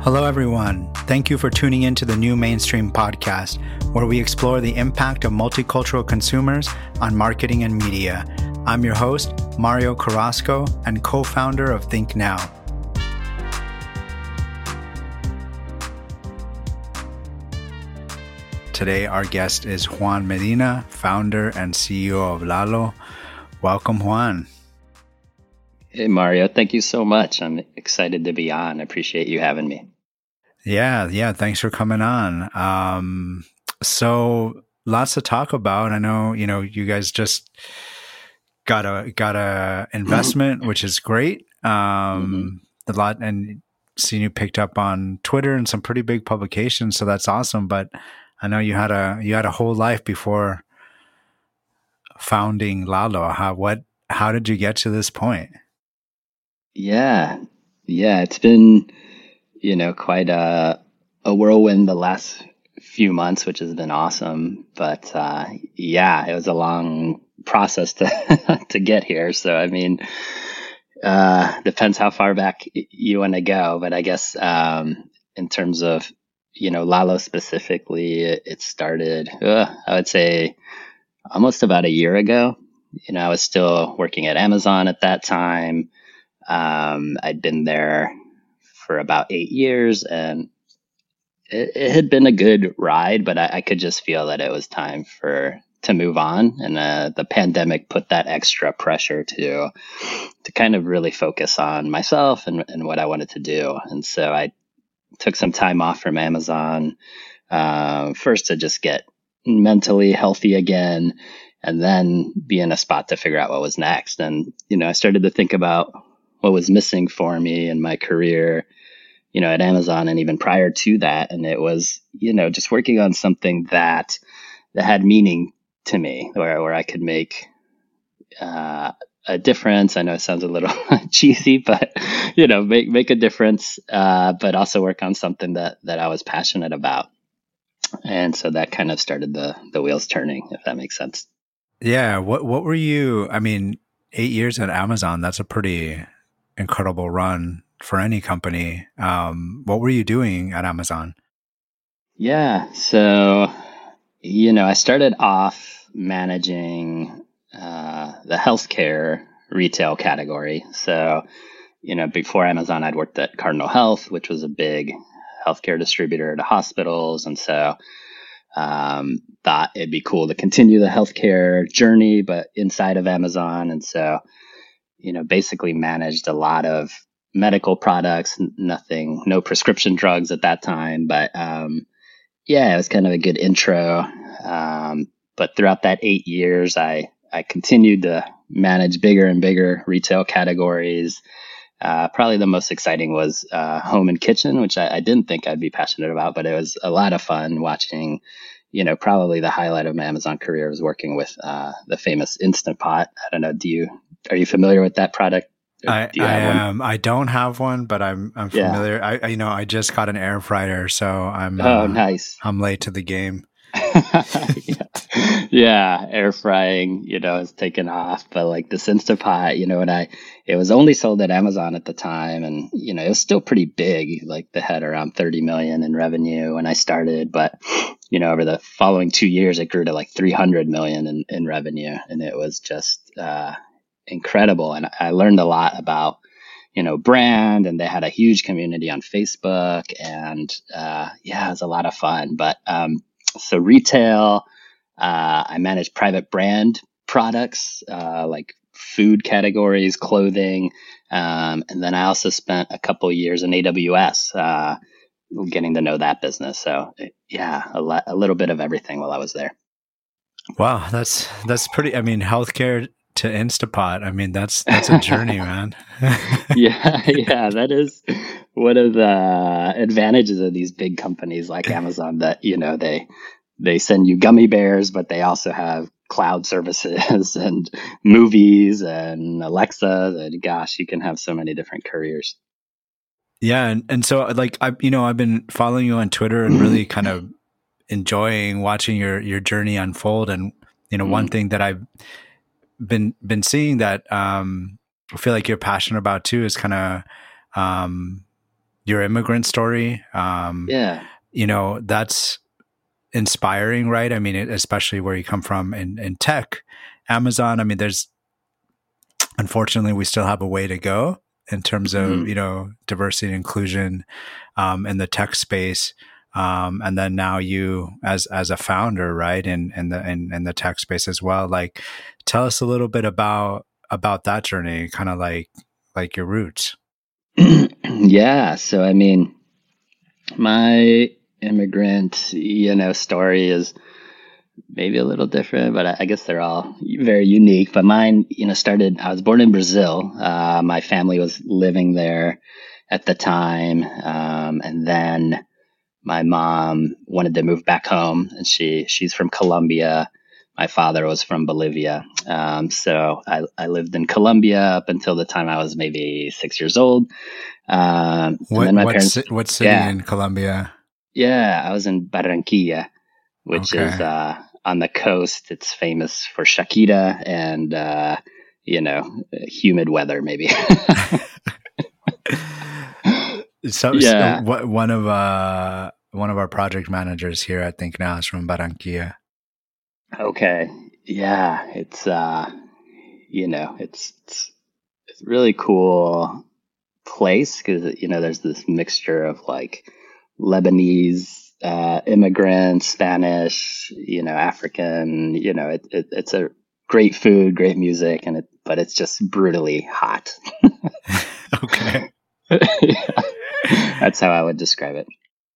Hello, everyone. Thank you for tuning in to the New Mainstream podcast, where we explore the impact of multicultural consumers on marketing and media. I'm your host, Mario Carrasco, and co-founder of Think Now. Today, our guest is Juan Medina, founder and CEO of Lalo. Welcome, Juan. Hey, Mario. Thank you so much. I'm excited to be on. I appreciate you having me. Yeah. Thanks for coming on. So lots to talk about. I know, you guys just got a investment, which is great. A lot, and seeing you picked up on Twitter and some pretty big publications. So that's awesome. But I know you had a whole life before founding Lalo. How did you get to this point? Yeah. It's been, quite a whirlwind the last few months, which has been awesome. But it was a long process to to get here. So I mean, depends how far back you want to go. But I guess in terms of Lalo specifically, it started, I would say, almost about a year ago. I was still working at Amazon at that time. I'd been there for about 8 years, and it had been a good ride, but I could just feel that it was time to move on. And the pandemic put that extra pressure to kind of really focus on myself and what I wanted to do. And so I took some time off from Amazon, first to just get mentally healthy again, and then be in a spot to figure out what was next. And, I started to think about what was missing for me in my career, at Amazon, and even prior to that. And it was, just working on something that had meaning to me, where I could make a difference. I know it sounds a little cheesy, but make a difference, but also work on something that I was passionate about. And so that kind of started the wheels turning, if that makes sense. Yeah. What were you? I mean, 8 years at Amazon, that's a pretty incredible run for any company. What were you doing at Amazon? Yeah. So, I started off managing the healthcare retail category. So, before Amazon, I'd worked at Cardinal Health, which was a big healthcare distributor to hospitals. And so thought it'd be cool to continue the healthcare journey, but inside of Amazon. And so, basically managed a lot of medical products, no prescription drugs at that time. But it was kind of a good intro. But throughout that 8 years, I continued to manage bigger and bigger retail categories. Probably the most exciting was home and kitchen, which I didn't think I'd be passionate about, but it was a lot of fun watching. Probably the highlight of my Amazon career was working with the famous Instant Pot. I don't know. Are you familiar with that product? I am. I don't have one, but I'm familiar. I just got an air fryer, so I'm nice. I'm late to the game. Yeah, air frying, has taken off. But like this Instant Pot, it was only sold at Amazon at the time, and it was still pretty big. Like they had around 30 million in revenue when I started, but over the following 2 years, it grew to like 300 million in revenue, and it was just incredible. And I learned a lot about brand, and they had a huge community on Facebook, and it was a lot of fun. But so retail, I managed private brand products, like food categories, clothing. And then I also spent a couple years in AWS, getting to know that business. So a little bit of everything while I was there. Wow. That's pretty, healthcare to Instapot. that's a journey, man. Yeah. That is one of the advantages of these big companies like Amazon, that, they send you gummy bears, but they also have cloud services and movies and Alexa, and gosh, you can have so many different careers. Yeah. And so like, I've been following you on Twitter and really kind of enjoying watching your journey unfold. And, one thing that I've been seeing that I feel like you're passionate about too is kind of your immigrant story. Yeah. That's inspiring, right? I mean, especially where you come from in tech, Amazon. I mean, unfortunately, we still have a way to go in terms of, Mhm. diversity and inclusion in the tech space. And then now you as a founder, right, in the tech space as well. Like, tell us a little bit about that journey, kind of like your roots. Yeah. So, I mean, my immigrant, story is maybe a little different, but I guess they're all very unique. But mine, I was born in Brazil. My family was living there at the time. And then my mom wanted to move back home, and she's from Colombia. My father was from Bolivia. So I lived in Colombia up until the time I was maybe 6 years old. And What then my parents, what city yeah, in Colombia? yeah, I was in Barranquilla, which is Okay. on the coast. It's famous for Shakira and humid weather, maybe. So Yeah. what one of our project managers here at Think Now is from Barranquilla. Okay. Yeah. It's really cool place because there's this mixture of like Lebanese immigrants, Spanish, African. It's a great food, great music, but it's just brutally hot. Okay. That's how I would describe it.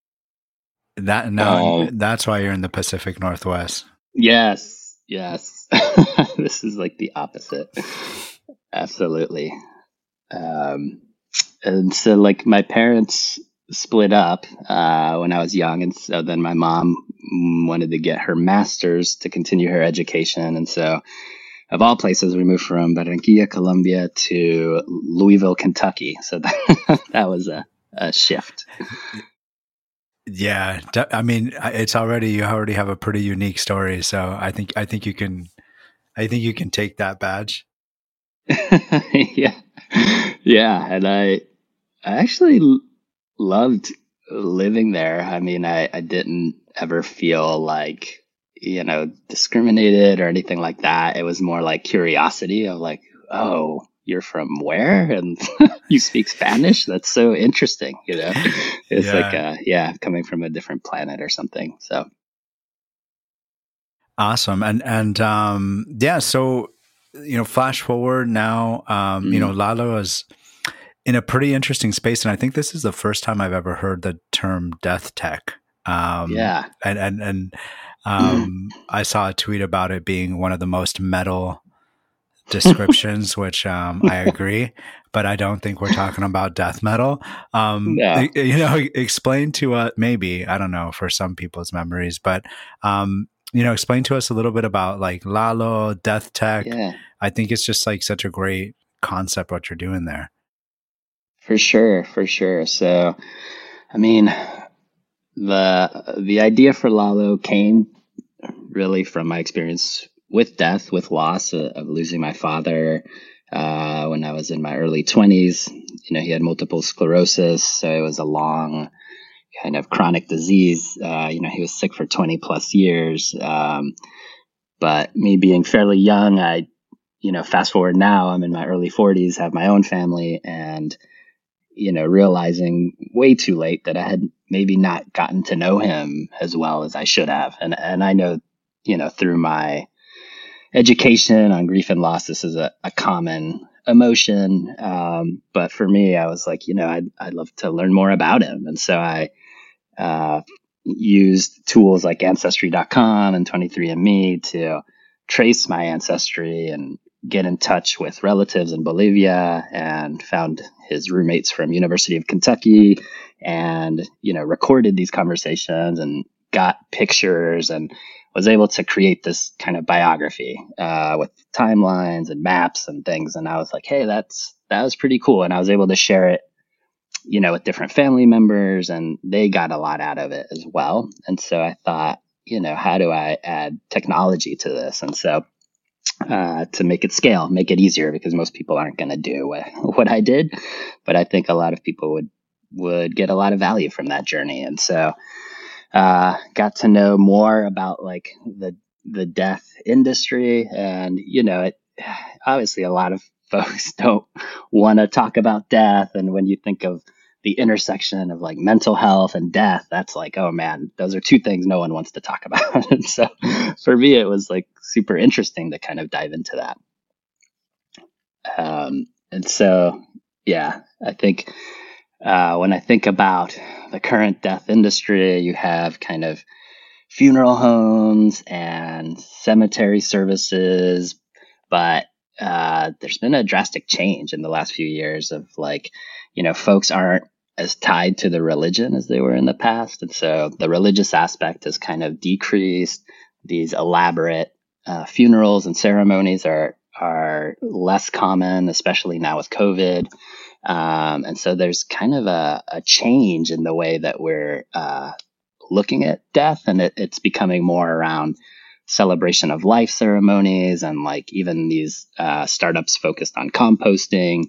Um, That's why you're in the Pacific Northwest. yes, yes. This is like the opposite. Absolutely. Um, and so like my parents split up when I was young, and so then my mom wanted to get her master's to continue her education, and so of all places, we moved from Barranquilla, Colombia, to Louisville, Kentucky. So that was a shift. Yeah, I mean, you already have a pretty unique story. So I think you can take that badge. Yeah, yeah, and I actually loved living there. I mean, I didn't ever feel like, discriminated or anything like that. It was more like curiosity of like, oh, you're from where? And you speak Spanish? That's so interesting, It's like, Yeah, yeah, coming from a different planet or something. So, awesome. And yeah, so flash forward now, mm, Lalo is in a pretty interesting space, and I think this is the first time I've ever heard the term death tech. yeah. I saw a tweet about it being one of the most metal descriptions, which I agree, but I don't think we're talking about death metal. No. Explain to us, maybe, I don't know, for some people's memories, but explain to us a little bit about like Lalo, death tech. Yeah, I think it's just like such a great concept what you're doing there. for sure, for sure. So, I mean, the idea for Lalo came really from my experience with death, with loss of losing my father when I was in my early 20s. He had multiple sclerosis, so it was a long kind of chronic disease. He was sick for 20 plus years. But me being fairly young, fast forward now, I'm in my early 40s, have my own family, and realizing way too late that I had maybe not gotten to know him as well as I should have. And I know, through my education on grief and loss, this is a common emotion. But for me, I was like, I'd love to learn more about him. And so I uh, used tools like Ancestry.com and 23andMe to trace my ancestry and get in touch with relatives in Bolivia, and found his roommates from University of Kentucky, and recorded these conversations and got pictures, and was able to create this kind of biography with timelines and maps and things. And I was like, hey, that was pretty cool, and I was able to share it with different family members, and they got a lot out of it as well. And so I thought, how do I add technology to this? And so to make it scale, make it easier, because most people aren't going to do what I did. But I think a lot of people would would get a lot of value from that journey. And so got to know more about like the death industry. And, it obviously a lot of folks don't want to talk about death. And when you think of the intersection of like mental health and death, that's like, oh man, those are two things no one wants to talk about. And so for me, it was like super interesting to kind of dive into that. And so, yeah, I think when I think about the current death industry, you have kind of funeral homes and cemetery services, but there's been a drastic change in the last few years of like, folks aren't as tied to the religion as they were in the past. And so the religious aspect has kind of decreased. These elaborate funerals and ceremonies are less common, especially now with COVID. And so there's kind of a change in the way that we're looking at death, and it's becoming more around celebration of life ceremonies, and like even these startups focused on composting,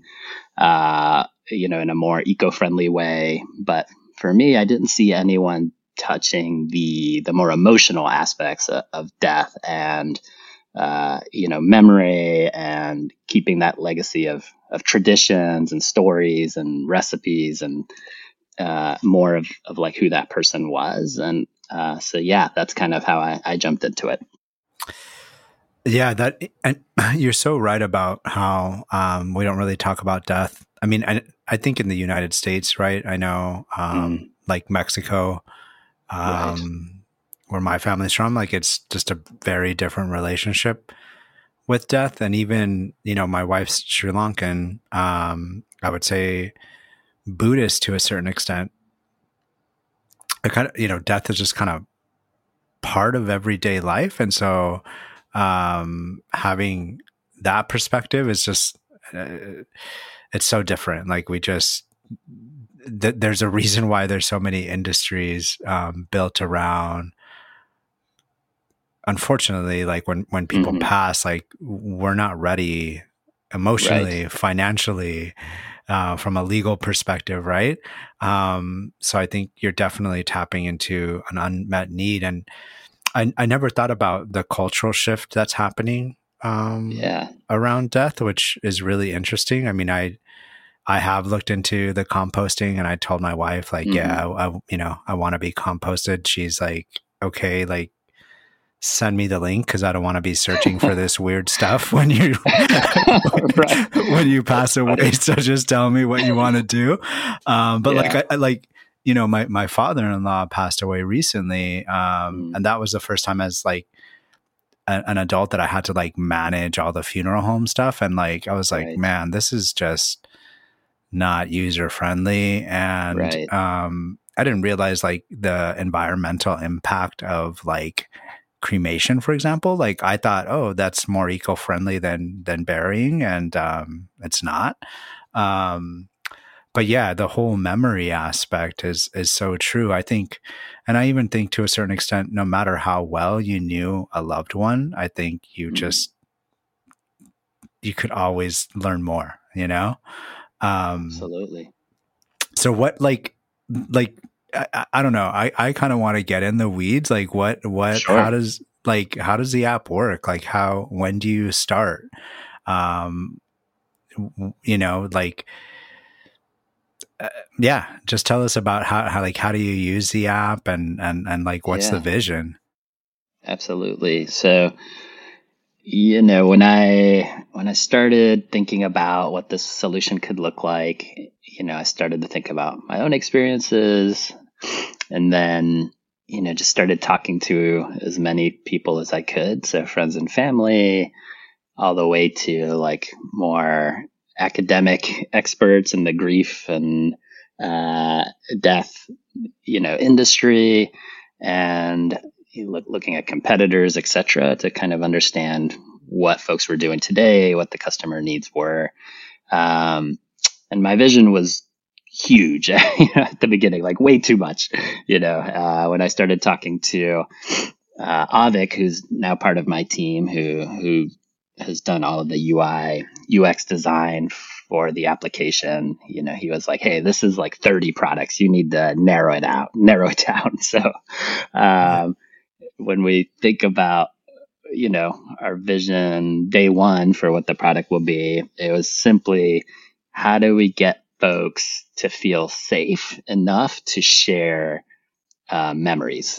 in a more eco-friendly way. But for me, I didn't see anyone touching the more emotional aspects of death and memory, and keeping that legacy of traditions and stories and recipes, and more of like who that person was. And so, yeah, that's kind of how I jumped into it. Yeah, and you're so right about how we don't really talk about death. I mean, I think in the United States, right? I know like Mexico, Right. where my family's from, like it's just a very different relationship with death. And even, my wife's Sri Lankan, I would say Buddhist to a certain extent. I kind of, death is just kind of part of everyday life. And so having that perspective is just, it's so different. Like we just, there's a reason why there's so many industries built around, unfortunately, like when people pass, like we're not ready emotionally, financially, from a legal perspective, right? So I think you're definitely tapping into an unmet need. And I never thought about the cultural shift that's happening around death, which is really interesting. I mean, I have looked into the composting, and I told my wife, like, I want to be composted. She's like, okay, like, send me the link, because I don't want to be searching for this weird stuff when you when you pass away. So just tell me what you want to do. But like I like, my father-in-law passed away recently, and that was the first time as like an adult that I had to like manage all the funeral home stuff. And like I was like, man, this is just not user friendly. And I didn't realize like the environmental impact of like cremation, for example. Like I thought, oh, that's more eco-friendly than burying, and it's not. But yeah, the whole memory aspect is so true. I think, and I even think to a certain extent, no matter how well you knew a loved one, I think you could always learn more, Absolutely. So what, like I don't know. I kind of want to get in the weeds. Like what, Sure. how does the app work? Like when do you start? Like, just tell us about how do you use the app, and like, what's the vision? Absolutely. So, when I started thinking about what this solution could look like, I started to think about my own experiences, and then, just started talking to as many people as I could. So friends and family, all the way to like more academic experts in the grief and death, industry, and looking at competitors, et cetera, to kind of understand what folks were doing today, what the customer needs were. And my vision was huge at the beginning, like way too much, when I started talking to Avik, who's now part of my team, who has done all of the UI UX design for the application, he was like, "Hey, this is like 30 products. You need to narrow it down." So, um, when we think about, our vision day one for what the product will be, it was simply, how do we get folks to feel safe enough to share memories?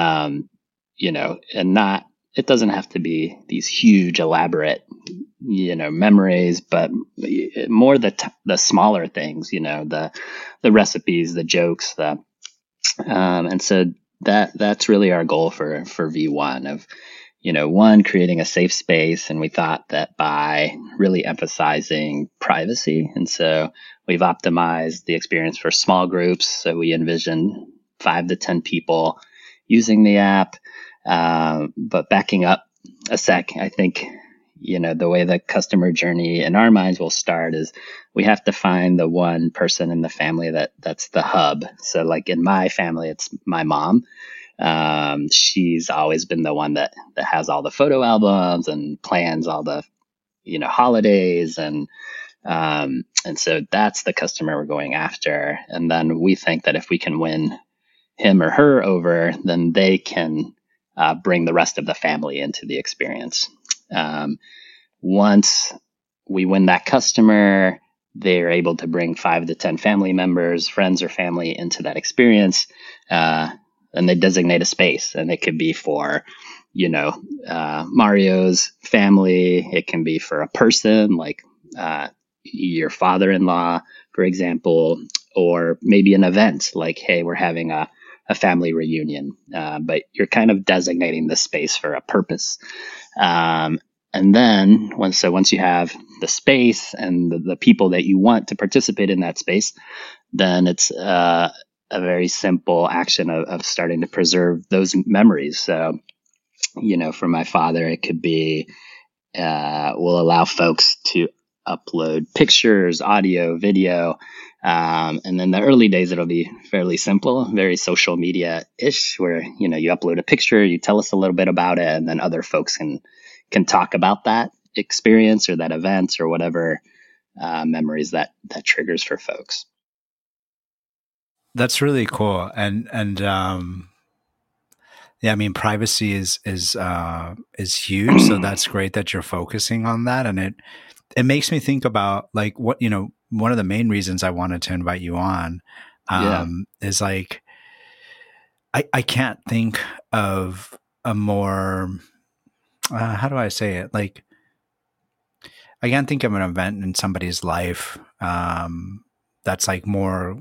And not, it doesn't have to be these huge, elaborate, memories, but more the smaller things, the recipes, the jokes, and so that's really our goal for V1 of, one, creating a safe space. And we thought that by really emphasizing privacy, and so we've optimized the experience for small groups. So we envision 5 to 10 people using the app. But backing up a sec, I think, the way the customer journey in our minds will start is we have to find the one person in the family that's the hub. So like in my family, it's my mom. She's always been the one that has all the photo albums and plans all the, holidays. And so that's the customer we're going after. And then we think that if we can win him or her over, then they can bring the rest of the family into the experience. Once we win that customer, they're able to bring 5 to 10 family members, friends or family into that experience. And they designate a space, and it could be for, Mario's family. It can be for a person like your father-in-law, for example, or maybe an event like, hey, we're having a family reunion, but you're kind of designating the space for a purpose. And then once you have the space and the people that you want to participate in that space, then it's a very simple action of starting to preserve those memories. So, for my father, it could be, we'll allow folks to upload pictures, audio, video. And then the early days, it'll be fairly simple, very social media-ish, where, you upload a picture, you tell us a little bit about it, and then other folks can talk about that experience or that event or whatever memories that triggers for folks. That's really cool. And yeah, I mean, privacy is huge. So that's great that you're focusing on that. And it makes me think about like what, one of the main reasons I wanted to invite you on is like, I can't think of a more, how do I say it? Like, I can't think of an event in somebody's life that's like more,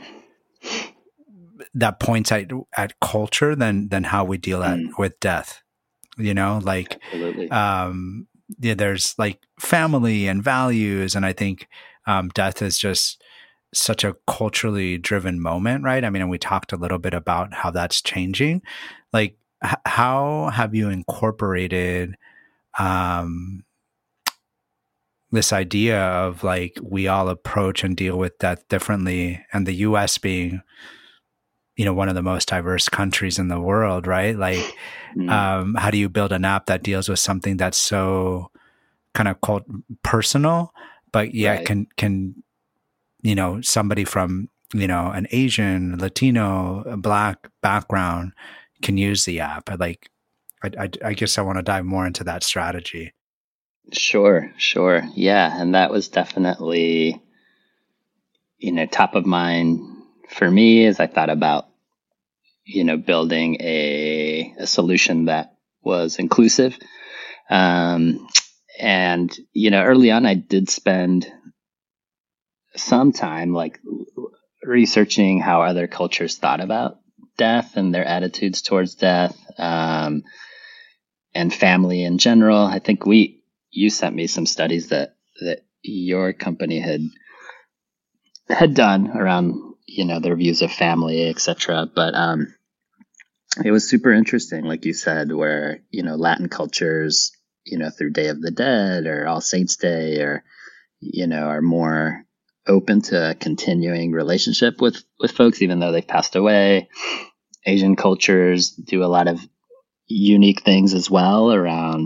that points at culture than how we deal with death, like, Absolutely. There's like family and values. And I think death is just such a culturally driven moment, right? I mean, and we talked a little bit about how that's changing. Like, how have you incorporated this idea of like, we all approach and deal with death differently, and the US being, one of the most diverse countries in the world, right? Like, how do you build an app that deals with something that's so kind of personal, but yet can somebody from, an Asian, Latino, a Black background can use the app? Like, I guess I want to dive more into that strategy. Sure. Yeah. And that was definitely, top of mind for me as I thought about, building a solution that was inclusive. And, early on, I did spend some time like researching how other cultures thought about death and their attitudes towards death, and family in general. I think you sent me some studies that your company had done around, their views of family, etc. But it was super interesting, like you said, where, Latin cultures, through Day of the Dead or All Saints Day, or, are more open to continuing relationship with folks, even though they've passed away. Asian cultures do a lot of unique things as well around,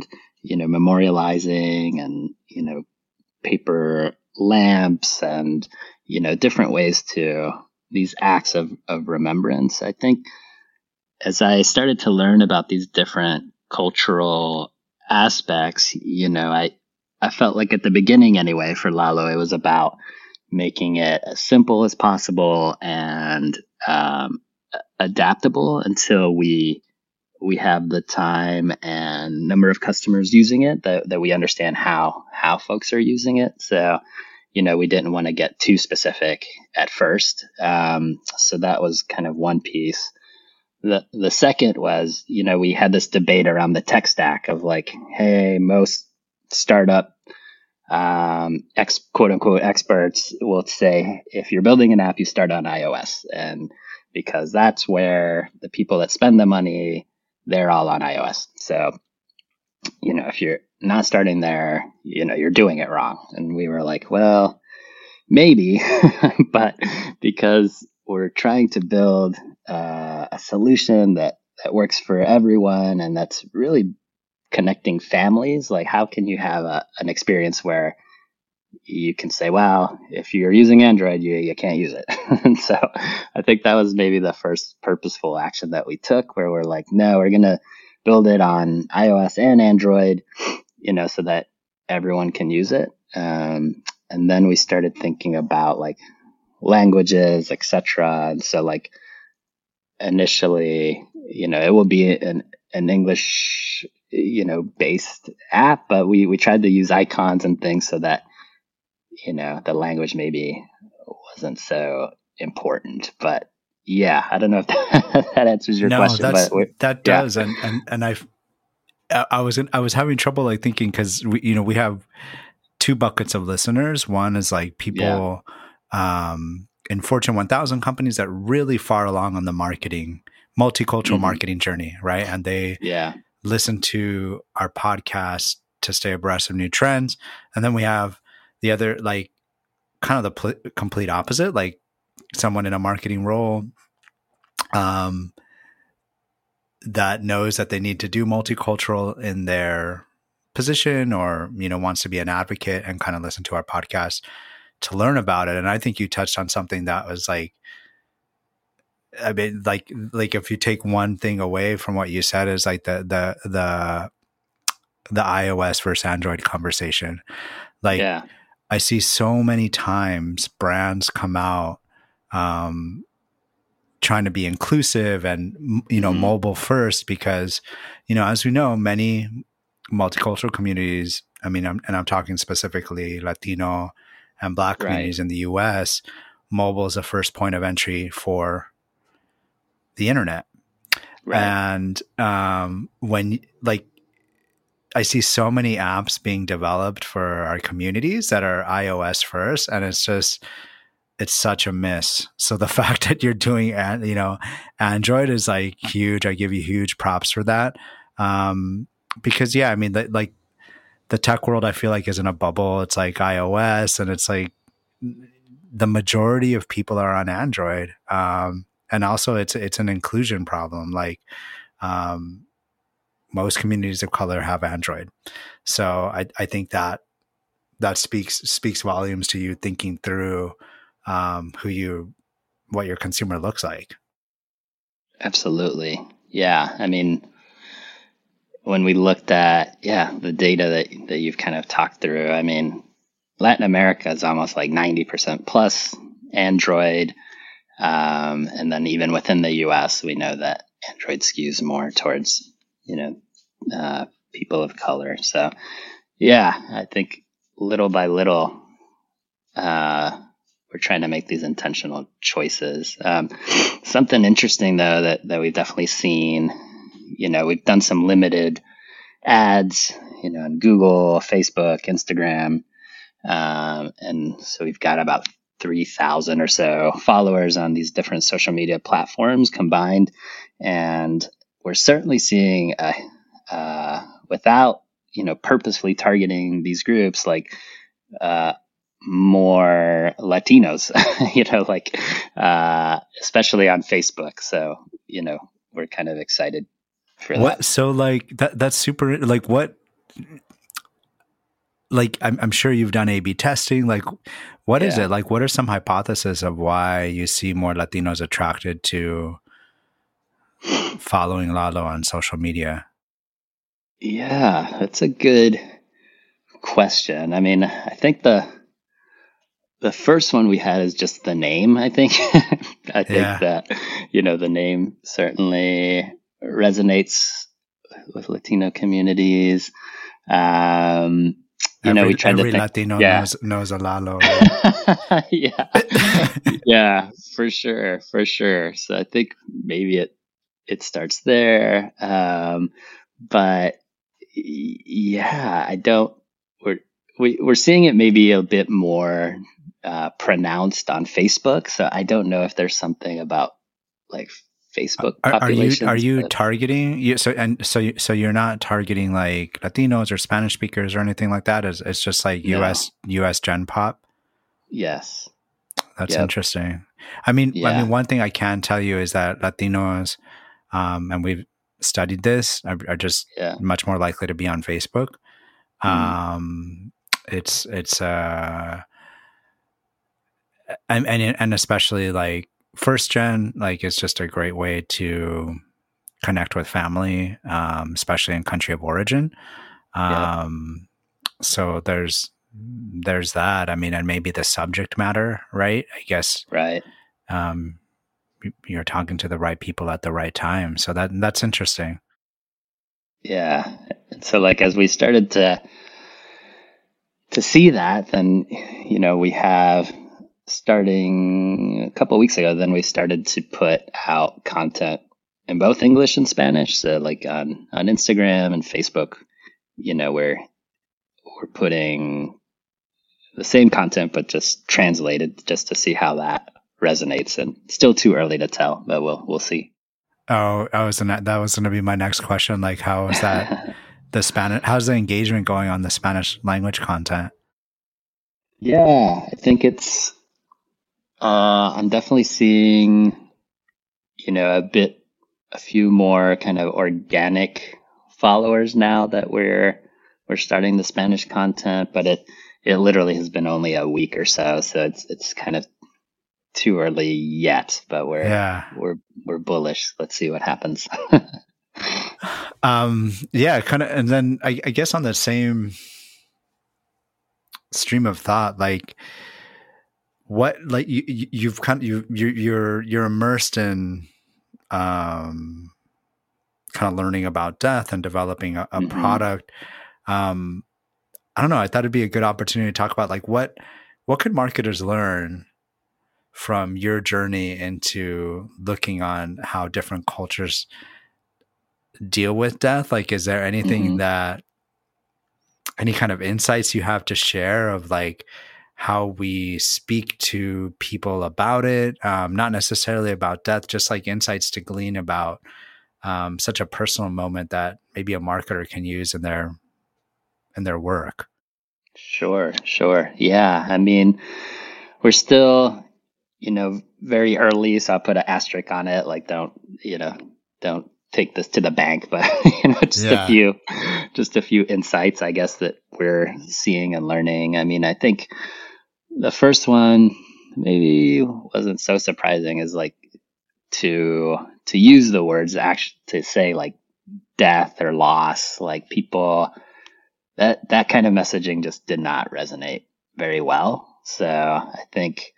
memorializing and, paper lamps and, different ways to these acts of remembrance. I think as I started to learn about these different cultural aspects, I felt like at the beginning anyway for Lalo, it was about making it as simple as possible and adaptable until we have the time and number of customers using it that we understand how folks are using it. So, we didn't want to get too specific at first. So that was kind of one piece. The second was, we had this debate around the tech stack of like, hey, most startup quote unquote experts will say if you're building an app, you start on iOS, and because that's where the people that spend the money, they're all on iOS. So, if you're not starting there, you're doing it wrong. And we were like, well, maybe, but because we're trying to build a solution that works for everyone and that's really connecting families, like how can you have an experience where you can say, wow, if you're using Android, you can't use it. And so I think that was maybe the first purposeful action that we took, where we're like, no, we're going to build it on iOS and Android, so that everyone can use it. And then we started thinking about like languages, etc. And so like initially, it will be an English, based app, but we tried to use icons and things so that the language maybe wasn't so important. But yeah, I don't know if that answers your question. That does. And I was having trouble like thinking, because we have two buckets of listeners. One is like people in Fortune 1000 companies that are really far along on the multicultural marketing journey, right? And they listen to our podcast to stay abreast of new trends. And then we have the other, like kind of the complete opposite, like someone in a marketing role that knows that they need to do multicultural in their position, or, wants to be an advocate and kind of listen to our podcast to learn about it. And I think you touched on something that was like, I mean, like if you take one thing away from what you said, is like the iOS versus Android conversation. Like, I see so many times brands come out trying to be inclusive and, mobile first, because, as we know, many multicultural communities, I mean, I'm talking specifically Latino and Black communities in the US, mobile is the first point of entry for the internet. And when like, I see so many apps being developed for our communities that are iOS first, and it's such a miss. So the fact that you're doing, Android is like huge. I give you huge props for that. Because I mean, like the tech world, I feel like is in a bubble. It's like iOS, and it's like the majority of people are on Android. And also it's an inclusion problem. Like, most communities of color have Android. So I think that speaks volumes to you thinking through what your consumer looks like. Absolutely. Yeah. I mean, when we looked at, the data that you've kind of talked through, I mean, Latin America is almost like 90% plus Android. And then even within the US, we know that Android skews more towards, people of color. So I think little by little, we're trying to make these intentional choices. Something interesting though, that we've definitely seen, we've done some limited ads, on Google, Facebook, Instagram. And so we've got about 3,000 or so followers on these different social media platforms combined. And we're certainly seeing, without, purposefully targeting these groups, like, more Latinos, especially on Facebook. So, we're kind of excited for that. So like that's super, like what, like I'm sure you've done A/B testing. Like, what is Yeah. it? Like, what are some hypotheses of why you see more Latinos attracted to following Lalo on social media? Yeah, that's a good question. I mean, I think the first one we had is just the name, I think. I think Yeah, that, the name certainly resonates with Latino communities. Um, we tried to every think, Latino yeah. knows a Lalo, right? Yeah. Yeah, for sure, for sure. So I think maybe it starts there. But yeah, I don't. We're we're seeing it maybe a bit more pronounced on Facebook. So I don't know if there's something about like Facebook Are populations, you but targeting you? So you're not targeting like Latinos or Spanish speakers or anything like that. It's just like no. US Gen Pop. Yes. That's Yep. interesting. I mean, Yeah. one thing I can tell you is that Latinos, and we've studied this, are just Yeah. much more likely to be on Facebook. Mm, Um, it's and especially like first gen, like it's just a great way to connect with family, especially in country of origin. yep. Um, so there's that. I mean, and maybe the subject matter, right? I guess Right. um, you're talking to the right people at the right time. So that's interesting. Yeah. So like as we started to see that, then we have starting a couple of weeks ago, then we started to put out content in both English and Spanish. So like on Instagram and Facebook, we're putting the same content but just translated just to see how that resonates. And still too early to tell, but we'll see. Oh, that was gonna be my next question. Like, how is that how's the engagement going on the Spanish language content? Yeah, I think I'm definitely seeing, a few more kind of organic followers now that we're starting the Spanish content, but it literally has been only a week or so, so it's kind of too early yet, but Yeah. we're bullish. Let's see what happens. Yeah, kind of, and then I guess on the same stream of thought, like what, like you've kind of, you're immersed in, um, kind of learning about death and developing a Hmm. product. Um, I don't know. I thought it'd be a good opportunity to talk about like what could marketers learn from your journey into looking on how different cultures deal with death. Like, is there anything Hmm. that any kind of insights you have to share of like how we speak to people about it, not necessarily about death, just like insights to glean about such a personal moment that maybe a marketer can use in their work. Sure, sure. Yeah, I mean, we're still, very early, so I'll put an asterisk on it. Like, don't take this to the bank, but Yeah. just a few insights, I guess, that we're seeing and learning. I mean, I think the first one maybe wasn't so surprising is like to use the words actually to say like death or loss, like people that kind of messaging just did not resonate very well. So I think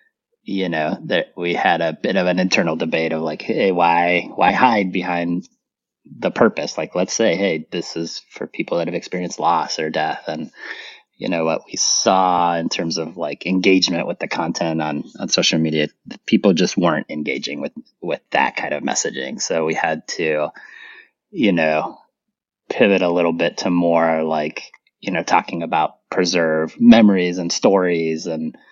that we had a bit of an internal debate of like, hey, why hide behind the purpose? Like, let's say, hey, this is for people that have experienced loss or death. And what we saw in terms of like engagement with the content on social media, people just weren't engaging with that kind of messaging. So we had to, you know pivot a little bit to more like, talking about preserve memories and stories,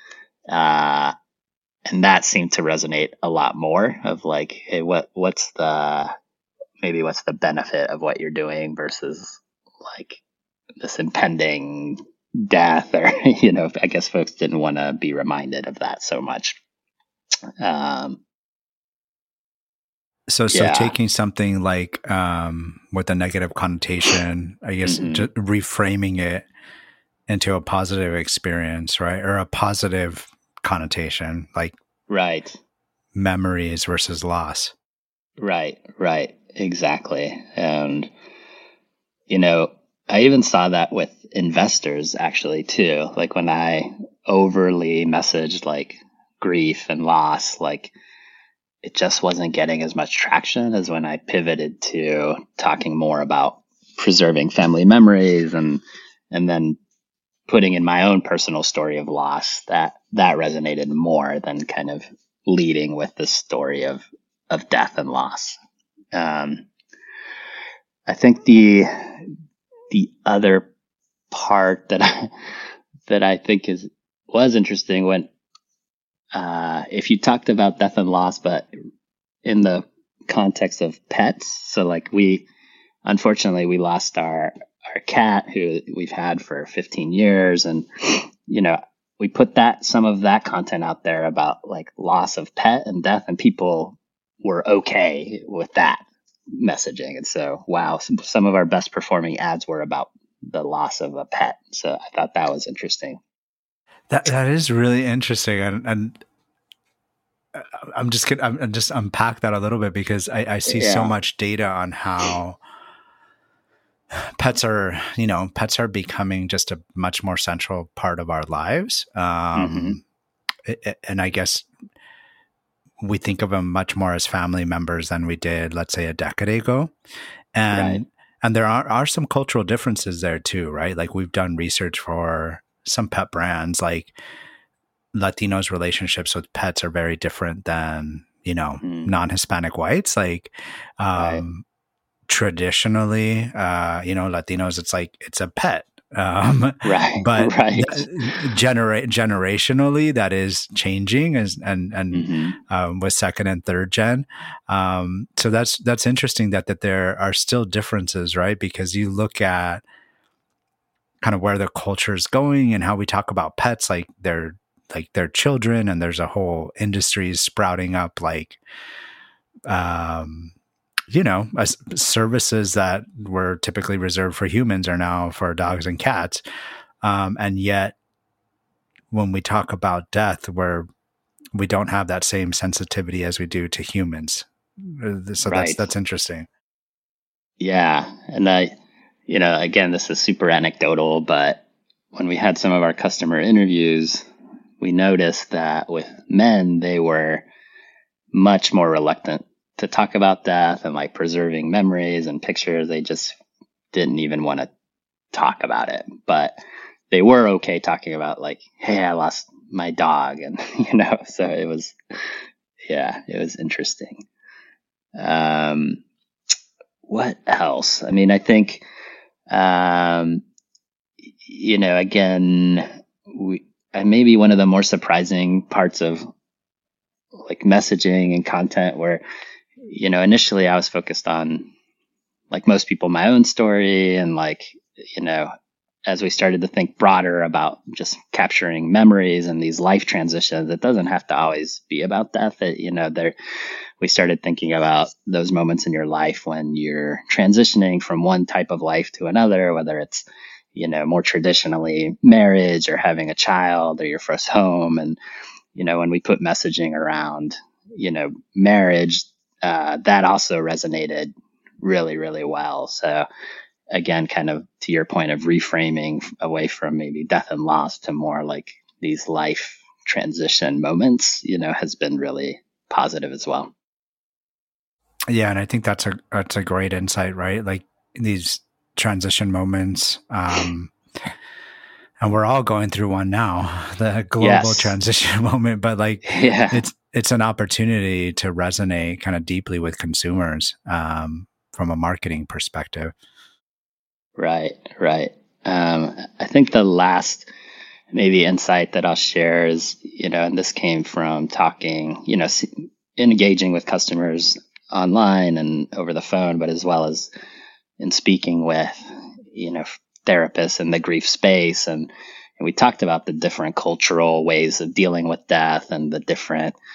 uh and that seemed to resonate a lot more of like, hey, what's the benefit of what you're doing versus like this impending death, or I guess folks didn't want to be reminded of that so much. um So Yeah. taking something like with a negative connotation, I guess, Hmm. just reframing it into a positive experience, right? Or a positive connotation, like Right. memories versus loss. Right. Right. Exactly. And, you know, I even saw that with investors actually too. Like when I overly messaged like grief and loss, like it just wasn't getting as much traction as when I pivoted to talking more about preserving family memories and then putting in my own personal story of loss. That resonated more than kind of leading with the story of death and loss. Um, I think the other part that I think was interesting when if you talked about death and loss, but in the context of pets. So like unfortunately we lost our cat who we've had for 15 years, and you know we put some of that content out there about like loss of pet and death, and people were okay with that messaging. And so wow, some of our best performing ads were about the loss of a pet. So I thought that was interesting. That is really interesting, and I'm just unpack that a little bit because I see so Yeah. much data on how pets are becoming just a much more central part of our lives. Hmm. And I guess we think of them much more as family members than we did, let's say, a decade ago. Right. And there are some cultural differences there too, right? Like we've done research for some pet brands, like Latinos' relationships with pets are very different than, Mm. non-Hispanic whites. Like, Right. um, traditionally, Latinos, it's like it's a pet. Right. But Right. generationally, that is changing, and Hmm. with second and third gen. So that's interesting that there are still differences, right? Because you look at kind of where the culture is going and how we talk about pets, like they're children, and there's a whole industry sprouting up, like um, services that were typically reserved for humans are now for dogs and cats. And yet, when we talk about death, we don't have that same sensitivity as we do to humans. So Right. that's interesting. Yeah. And again, this is super anecdotal, but when we had some of our customer interviews, we noticed that with men, they were much more reluctant to talk about death and like preserving memories and pictures. They just didn't even want to talk about it. But they were okay talking about like, hey, I lost my dog. And, so it was interesting. Um, what else? I mean, I think, um, again, maybe one of the more surprising parts of like messaging and content where, initially I was focused on, like most people, my own story. And like, you know, as we started to think broader about just capturing memories and these life transitions, it doesn't have to always be about death. We started thinking about those moments in your life when you're transitioning from one type of life to another, whether it's, more traditionally marriage or having a child or your first home. And, when we put messaging around, marriage, that also resonated really, really well. So again, kind of to your point of reframing away from maybe death and loss to more like these life transition moments, has been really positive as well. Yeah, and I think that's a great insight, right? Like these transition moments. And we're all going through one now, the global Yes. transition moment. But like, Yeah. it's an opportunity to resonate kind of deeply with consumers, from a marketing perspective. Right. Right. I think the last maybe insight that I'll share is, and this came from talking, engaging with customers online and over the phone, but as well as in speaking with, therapists in the grief space. And we talked about the different cultural ways of dealing with death and the different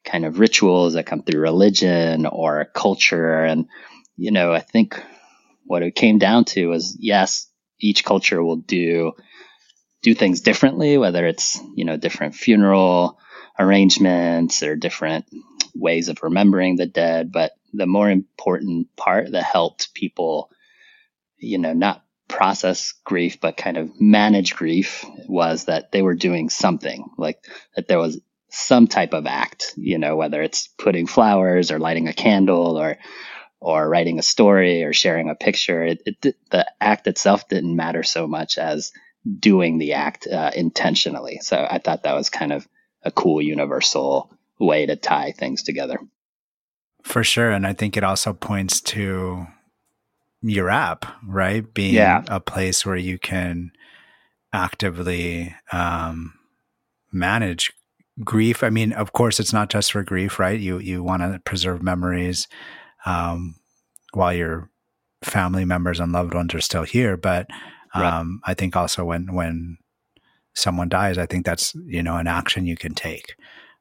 kind of rituals that come through religion or culture. And, I think what it came down to was, yes, each culture will do things differently, whether it's, different funeral arrangements or different ways of remembering the dead. But the more important part that helped people, not process grief, but kind of manage grief, was that they were doing something, like that there was some type of act, whether it's putting flowers or lighting a candle or writing a story or sharing a picture. The act itself didn't matter so much as doing the act intentionally. So I thought that was kind of a cool universal way to tie things together. For sure. And I think it also points to your app, right? Being a place where you can actively manage grief. I mean, of course, it's not just for grief, right? You want to preserve memories while your family members and loved ones are still here. But I think also when someone dies, I think that's, an action you can take.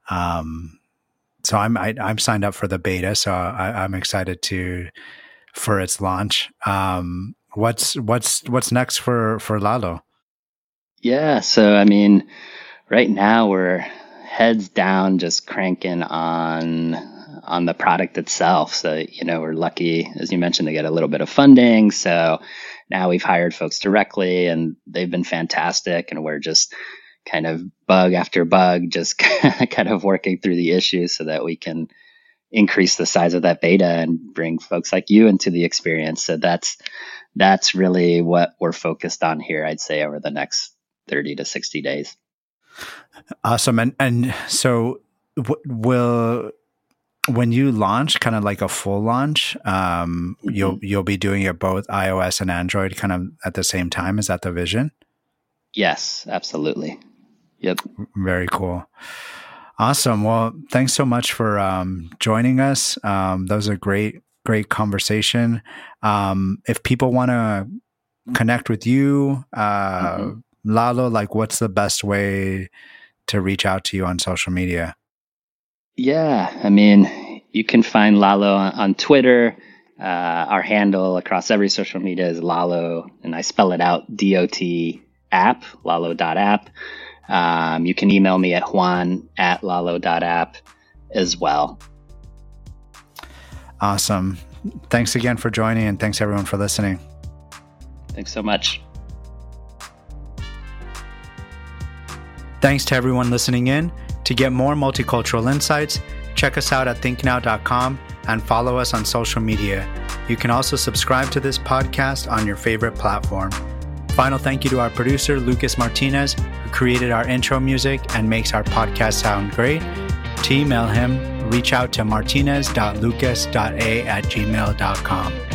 So I'm signed up for the beta, so I'm excited for its launch. What's next for Lalo? Yeah, so I mean, right now we're heads down, just cranking on the product itself. So we're lucky, as you mentioned, to get a little bit of funding. So now we've hired folks directly, and they've been fantastic. And we're just kind of bug after bug, just kind of working through the issues so that we can increase the size of that beta and bring folks like you into the experience. So that's really what we're focused on here, I'd say, over the next 30 to 60 days. Awesome. And so when you launch, kind of like a full launch, you'll be doing it both iOS and Android kind of at the same time. Is that the vision? Yes, absolutely. Yep. Very cool. Awesome. Well, thanks so much for joining us. That was a great conversation. If people want to connect with you, Lalo, like what's the best way to reach out to you on social media? Yeah, I mean, you can find Lalo on Twitter. Our handle across every social media is Lalo, and I spell it out, DOT app, lalo.app. You can email me at juan@lalo.app as well. Awesome. Thanks again for joining, and thanks everyone for listening. Thanks so much. Thanks to everyone listening in. To get more multicultural insights, check us out at thinknow.com and follow us on social media. You can also subscribe to this podcast on your favorite platform. Final thank you to our producer, Lucas Martinez, who created our intro music and makes our podcast sound great. To email him, reach out to martinez.lucas.a@gmail.com.